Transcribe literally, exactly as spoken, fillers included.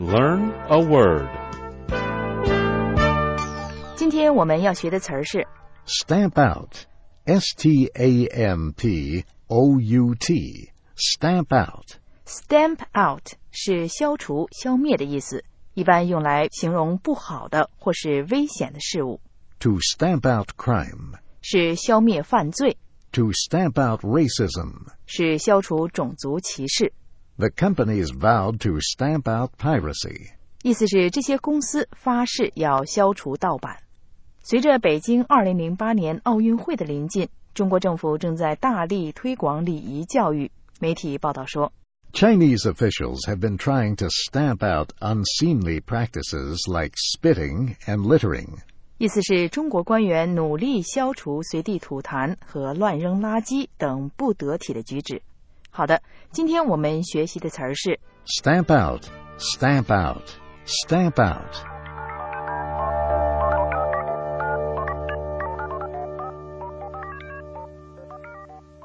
Learn a word. 今天我们要学的词儿是 Stamp out. S T A M P O U T. Stamp out. Stamp out 是消除、消灭的意思，一般用来形容不好的或是危险的事物。 To stamp out crime. 是消灭犯罪， To stamp out racism. 是消除种族歧视。 The companies vowed to stamp out piracy. 意思是这些公司发誓要消除盗版。随着北京二零零八年奥运会的临近，中国政府正在大力推广礼仪教育。媒体报道说， Chinese officials have been trying to stamp out unseemly practices like spitting and littering. 意思是中国官员努力消除随地吐痰和乱扔垃圾等不得体的举止。好的，今天我们学习的词儿是 Stamp out, stamp out, stamp out.